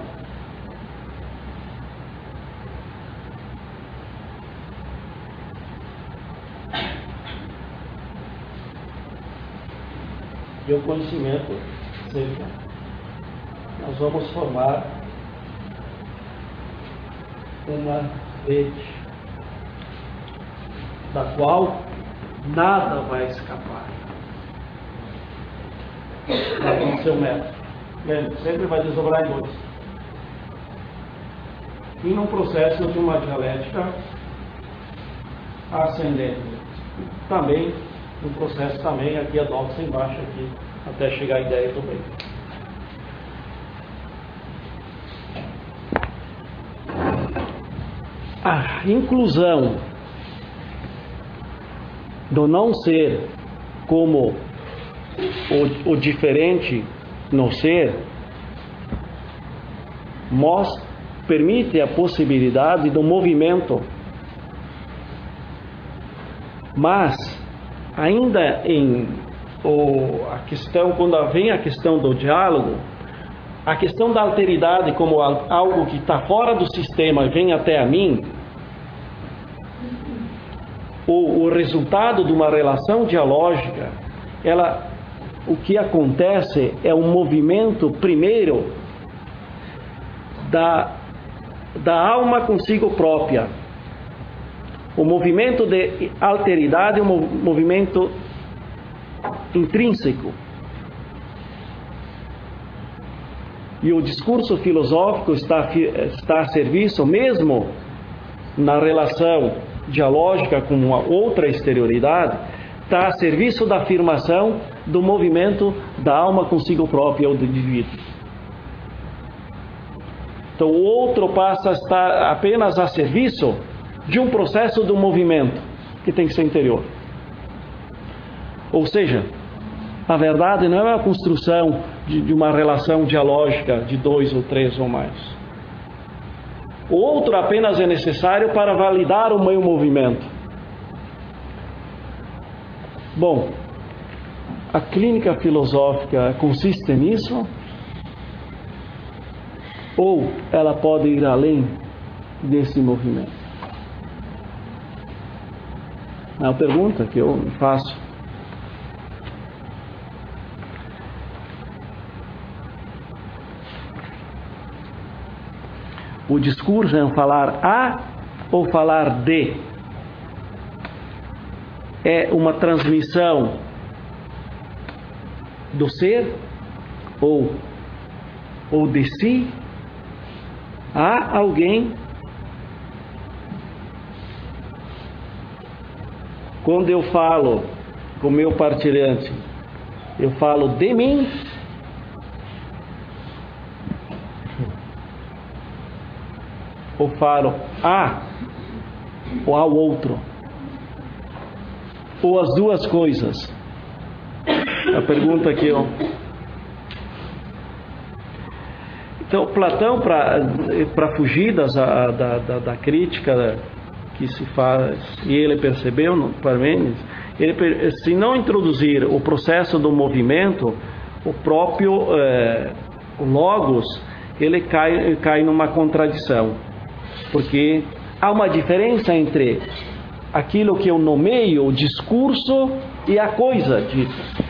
e o conhecimento seja, nós vamos formar uma rede da qual nada vai escapar. No seu método. Lembre, sempre vai desdobrar em dois. E num processo de uma dialética ascendente. Também, no processo também, aqui a doxa embaixo aqui, até chegar a ideia do bem. A inclusão do não ser como o diferente no ser permite a possibilidade do movimento, mas ainda a questão, quando vem a questão do diálogo, a questão da alteridade como algo que está fora do sistema e vem até a mim, o resultado de uma relação dialógica, o que acontece é um movimento primeiro da alma consigo própria. O movimento de alteridade é um movimento intrínseco. E o discurso filosófico está a serviço, mesmo na relação dialógica com uma outra exterioridade, está a serviço da afirmação do movimento da alma consigo própria ou do indivíduo. Então o outro passa a estar apenas a serviço de um processo de um movimento que tem que ser interior. Ou seja, a verdade não é a construção de uma relação dialógica de dois ou três ou mais. O outro apenas é necessário para validar o meu movimento. Bom, a clínica filosófica consiste nisso? Ou ela pode ir além desse movimento? É uma pergunta que eu faço. O discurso é um falar a ou falar de? É uma transmissão do ser ou de si a alguém? Quando eu falo com o meu partilhante, eu falo de mim falo a ou ao outro, ou as duas coisas. A pergunta aqui, ó. Então, Platão, para fugir da crítica que se faz, e ele percebeu no Parmênides, se não introduzir o processo do movimento, o próprio o logos, ele cai numa contradição, porque há uma diferença entre aquilo que eu nomeio o discurso e a coisa dita.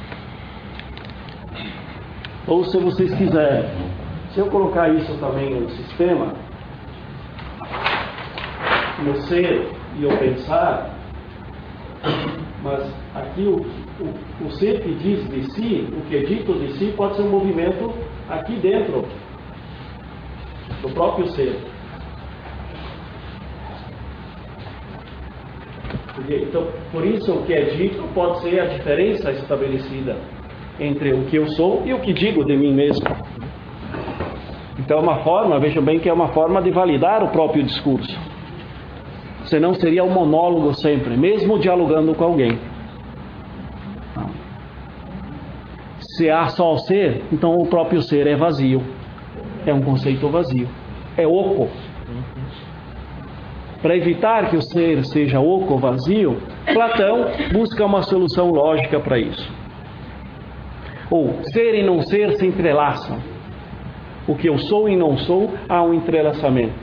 Ou, se vocês quiserem, se eu colocar isso também no sistema, no ser e o pensar, mas aqui o ser que diz de si, o que é dito de si, pode ser um movimento aqui dentro do próprio ser. Então, por isso o que é dito pode ser a diferença estabelecida entre o que eu sou e o que digo de mim mesmo. Então é uma forma, vejam bem que é uma forma de validar o próprio discurso. Senão seria um monólogo sempre, mesmo dialogando com alguém. Se há só o ser, então o próprio ser é vazio. É um conceito vazio. É oco. Para evitar que o ser seja oco, vazio, Platão busca uma solução lógica para isso. Ou ser e não ser se entrelaçam. O que eu sou e não sou, há um entrelaçamento.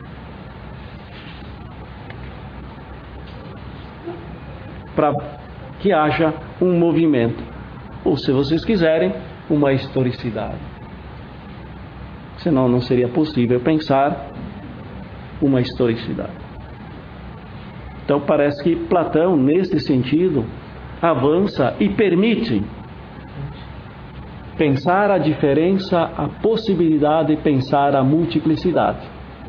Para que haja um movimento. Ou, se vocês quiserem, uma historicidade. Senão não seria possível pensar uma historicidade. Então parece que Platão, nesse sentido, avança e permite pensar a diferença, a possibilidade de pensar a multiplicidade.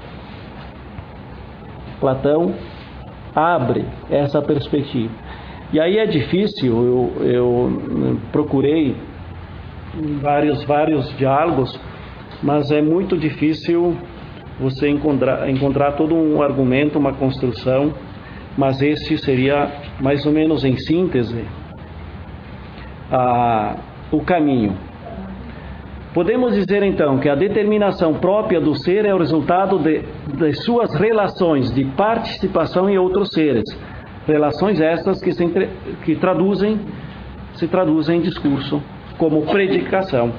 Platão abre essa perspectiva. E aí é difícil, eu procurei vários diálogos, mas é muito difícil você encontrar todo um argumento, uma construção, mas esse seria, mais ou menos em síntese, o caminho. Podemos dizer então que a determinação própria do ser é o resultado de suas relações de participação em outros seres. Relações estas que se traduzem em discurso, como predicação.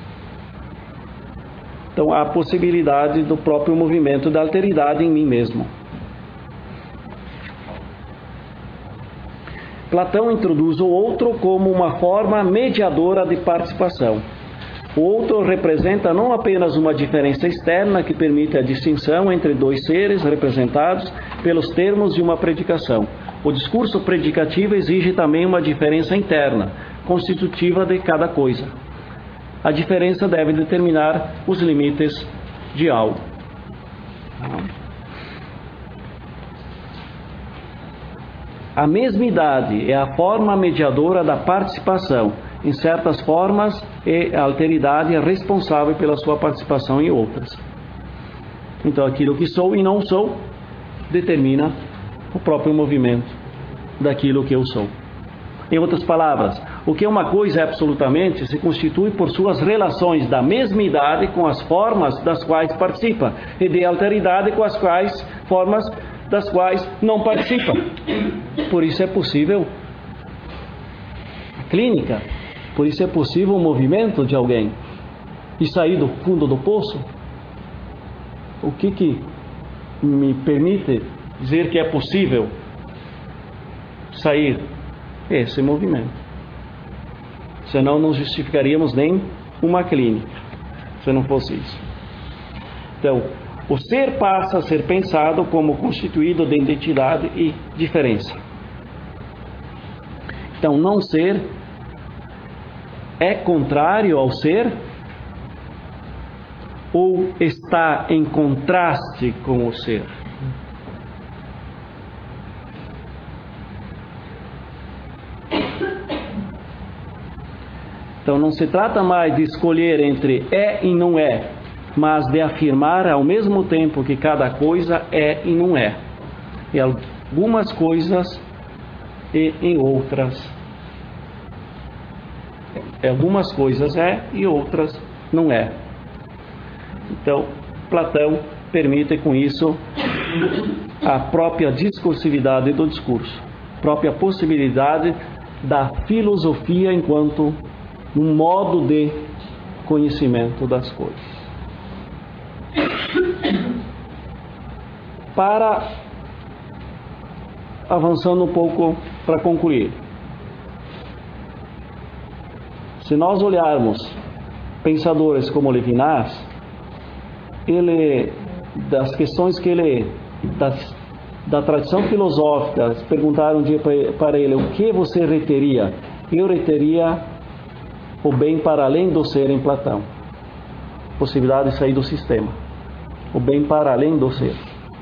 Então, há a possibilidade do próprio movimento da alteridade em mim mesmo. Platão introduz o outro como uma forma mediadora de participação. O outro representa não apenas uma diferença externa que permite a distinção entre dois seres representados pelos termos de uma predicação. O discurso predicativo exige também uma diferença interna, constitutiva de cada coisa. A diferença deve determinar os limites de algo. A mesmidade é a forma mediadora da participação. Em certas formas, a alteridade é responsável pela sua participação em outras. Então, aquilo que sou e não sou determina o próprio movimento daquilo que eu sou. Em outras palavras, o que uma coisa é absolutamente se constitui por suas relações da mesmidade com as formas das quais participa e de alteridade com as formas das quais não participa. Por isso é possível a clínica, por isso é possível o movimento de alguém e sair do fundo do poço. O que me permite dizer que é possível sair? Esse movimento. Senão não justificaríamos nem uma clínica, se não fosse isso. Então, o ser passa a ser pensado como constituído de identidade e diferença. Então, não ser é contrário ao ser ou está em contraste com o ser? Então não se trata mais de escolher entre é e não é, mas de afirmar ao mesmo tempo que cada coisa é e não é. Em algumas coisas e em outras. Algumas coisas é e outras não é. Então, Platão permite com isso a própria discursividade do discurso, a própria possibilidade da filosofia enquanto um modo de conhecimento das coisas. Avançando um pouco para concluir. Se nós olharmos pensadores como Levinas, das questões que da tradição filosófica, perguntaram um dia para ele: o que você reteria? Eu reteria o bem para além do ser em Platão, possibilidade de sair do sistema, o bem para além do ser.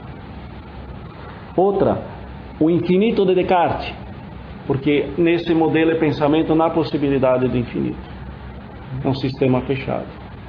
Outra, o infinito de Descartes, porque nesse modelo de pensamento não há possibilidade de infinito, é um sistema fechado.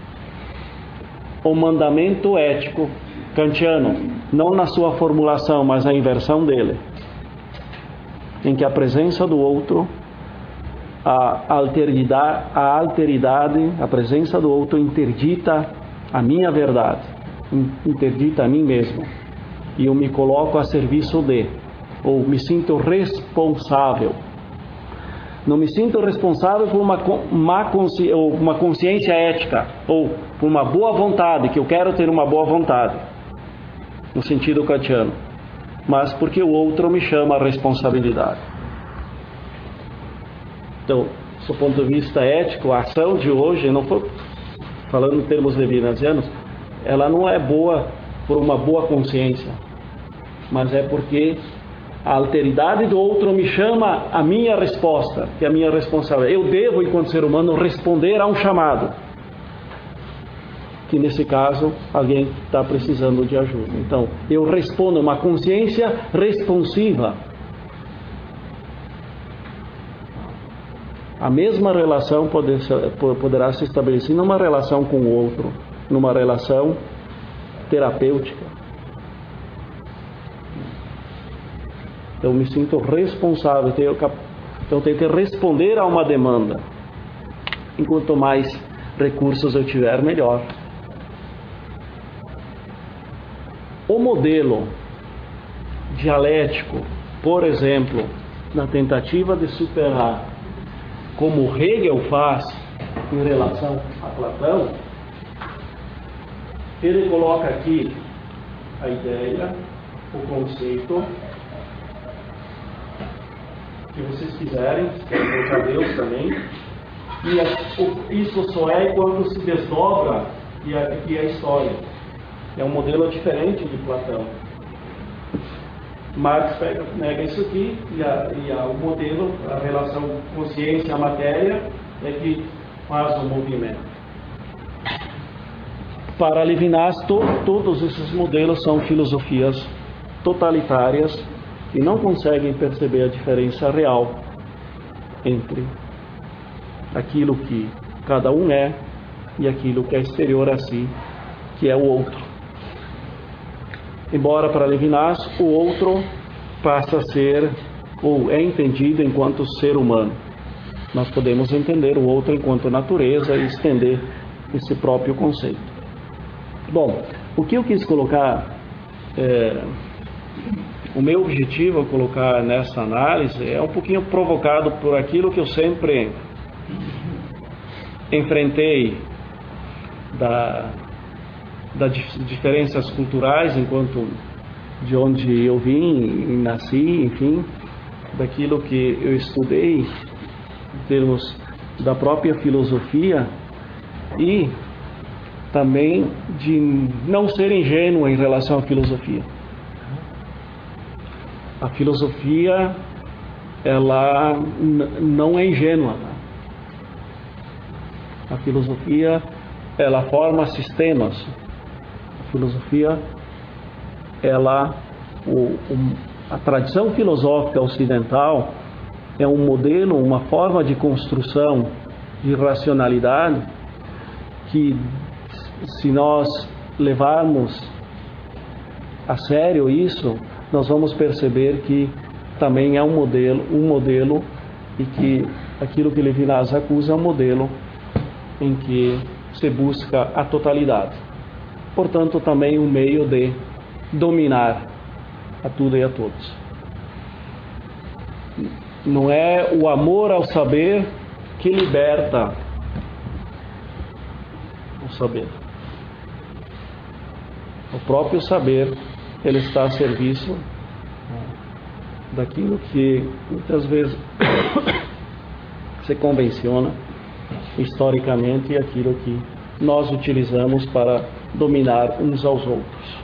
O mandamento ético kantiano, não na sua formulação, mas na inversão dele, em que a presença do outro, a alteridade, a presença do outro interdita a minha verdade, interdita a mim mesmo, e eu me coloco a serviço de, ou me sinto responsável. Não me sinto responsável por uma consciência ética, ou por uma boa vontade, que eu quero ter uma boa vontade, no sentido kantiano, mas porque o outro me chama a responsabilidade. Então, do ponto de vista ético, a ação de hoje, não estou falando em termos levinasianos, ela não é boa por uma boa consciência, mas é porque a alteridade do outro me chama a minha resposta, que é a minha responsabilidade. Eu devo, enquanto ser humano, responder a um chamado, que nesse caso alguém está precisando de ajuda. Então, eu respondo, uma consciência responsiva. A mesma relação poderá se estabelecer numa relação com o outro, numa relação terapêutica. Eu me sinto responsável, então tenho que responder a uma demanda. Enquanto mais recursos eu tiver, melhor. O modelo dialético, por exemplo, na tentativa de superar, como Hegel faz em relação a Platão, ele coloca aqui a ideia, o conceito, que vocês quiserem, se querem colocar Deus também, e isso só é quando se desdobra e a história. É um modelo diferente de Platão. Marx nega isso aqui, o modelo, a relação consciência-matéria, é que faz o movimento. Para Levinas, todos esses modelos são filosofias totalitárias e não conseguem perceber a diferença real entre aquilo que cada um é e aquilo que é exterior a si, que é o outro. Embora para Levinas o outro passa a ser, ou é entendido enquanto ser humano. Nós podemos entender o outro enquanto natureza e estender esse próprio conceito. Bom, o que eu quis colocar, o meu objetivo a colocar nessa análise é um pouquinho provocado por aquilo que eu sempre enfrentei das diferenças culturais, enquanto de onde eu vim e nasci, enfim, daquilo que eu estudei em termos da própria filosofia, e também de não ser ingênuo em relação à filosofia. A filosofia, ela não é ingênua. A filosofia, ela forma sistemas. A filosofia, a tradição filosófica ocidental é um modelo, uma forma de construção de racionalidade que se nós levarmos a sério isso, nós vamos perceber que também é um modelo e que aquilo que Levinas acusa é um modelo em que se busca a totalidade. Portanto, também um meio de dominar a tudo e a todos. Não é o amor ao saber que liberta o saber. O próprio saber, ele está a serviço daquilo que muitas vezes se convenciona historicamente e aquilo que nós utilizamos para dominar uns aos outros.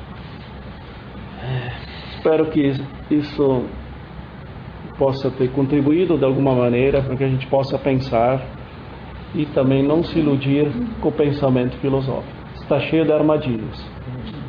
Espero que isso possa ter contribuído de alguma maneira para que a gente possa pensar e também não se iludir com o pensamento filosófico. Está cheio de armadilhas.